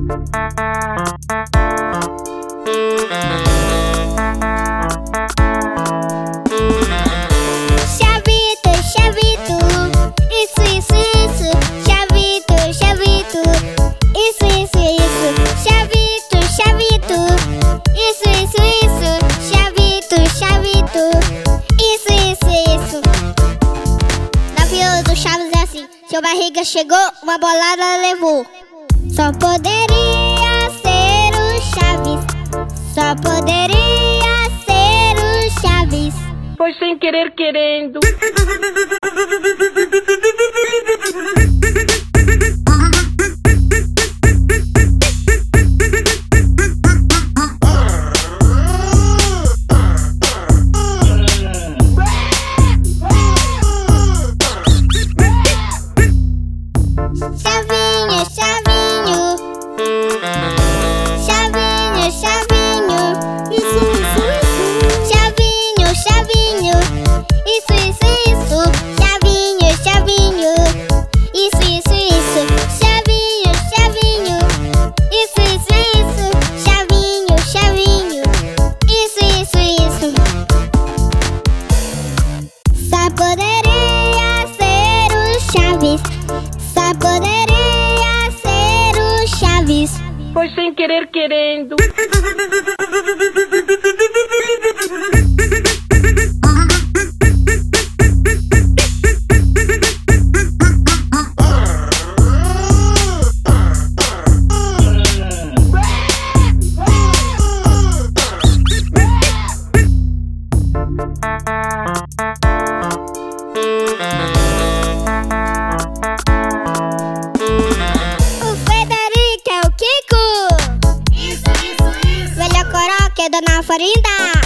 Chavito, chavito, isso, isso, isso. Chavito, chavito, isso, isso, isso. Chavito, chavito, isso, isso, isso. Chavito, chavito, isso, isso, isso. Na fila do Chaves é assim: seu barriga chegou, uma bolada levou. Só poderia ser o Chaves. Só poderia ser o Chaves. Foi sem querer querendo. Chavinho, chavinho, chavinho, chavinho, isso, isso, isso. Chavinho, chavinho, isso, isso, isso. Chavinho, chavinho, isso, isso, isso. Chavinho, chavinho, isso, isso, isso. Chavinho, chavinho, isso, isso, isso. Só poderia ser o Chaves. Só poderia ser o Chaves. Foi sem querer querendo. O Frederico é o Kiko. Isso, isso, isso. Velha Coroca é Dona Florinda.